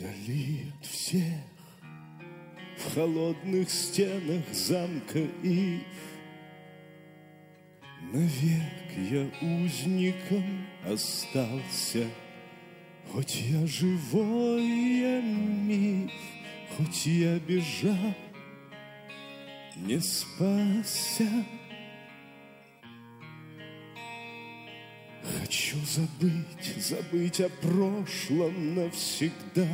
Вдали от всех, в холодных стенах замка Ив, навек я узником остался. Хоть я живой, я миф, хоть я бежал, не спасся. Хочу забыть о прошлом навсегда.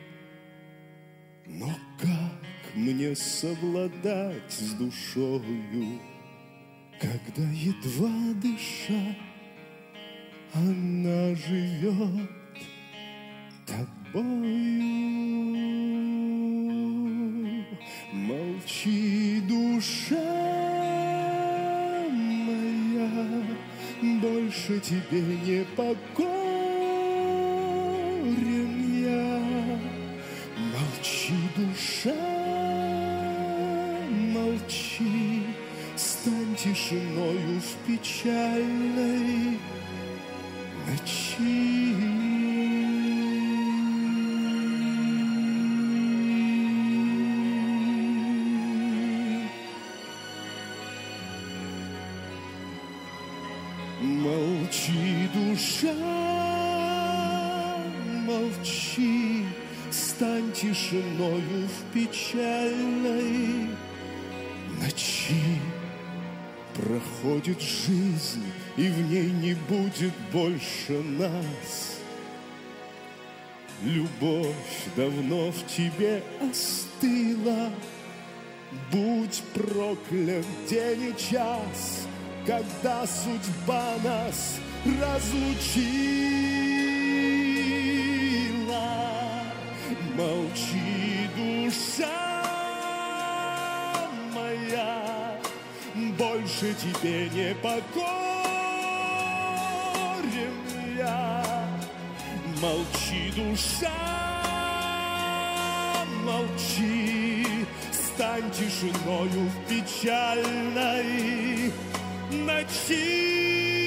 Но как мне совладать с душою, когда едва дыша она живет тобою? Молчи, душа моя, больше тебе не покорен я. Молчи, душа, молчи, стань тишиною в печальной ночи. Молчи, душа, молчи, стань тишиною в печальной ночи. Проходит жизнь, и в ней не будет больше нас. Любовь давно в тебе остыла. Будь проклят день и час, когда судьба нас разлучила. Молчи, душа моя, больше тебе не покорен я. Молчи, душа, молчи, стань тишиною в печальной ночи.